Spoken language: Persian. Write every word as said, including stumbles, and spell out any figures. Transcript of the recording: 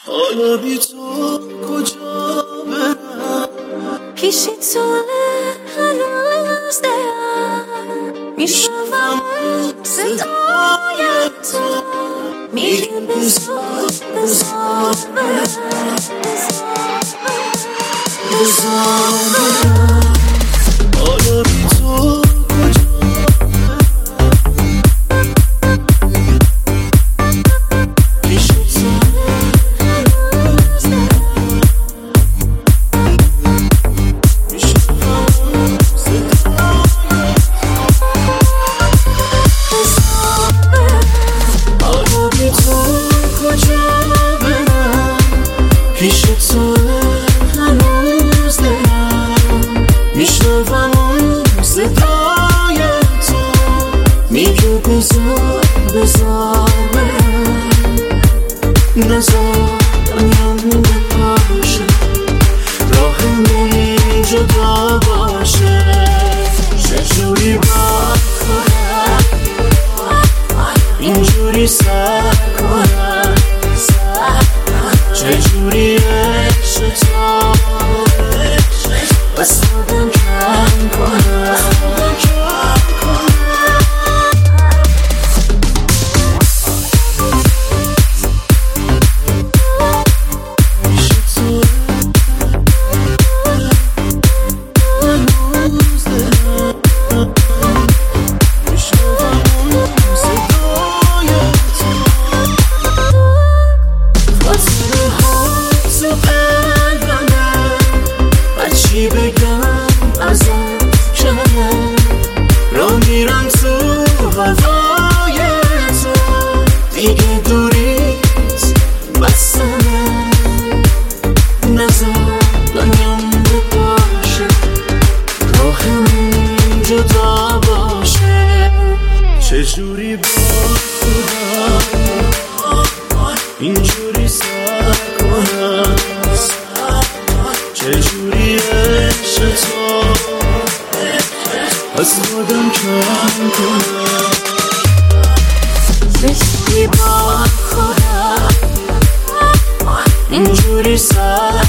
حالا بی تو کجا برم؟ پیشی تو هنوز دلم میشنوم صدای تو میگه بذار بذار برم بذار برم. حالا بی تو پیش تو هنوز دلم میشنوم اون صدای تو میگه بذار بذار برم نذار دنیام بپاشه راهم جدا باشه چجوری باید کنم اینجوری سر کنم چجوری عشق تو بس خودم کم کنم پیش تو هنوز دلم میشنوم اون صدای تو فاصله ها تو قلبمه هرچی بگم ازت کمه را میرم تو هوای تو دیگه دوریت بسمه نذار دنیام بپاشه راهم جدا باشه چجوری با خدا اینجوری سر کنم چجوری عشق تو از خودم کم کنم زشتی با خودم اینجوری سر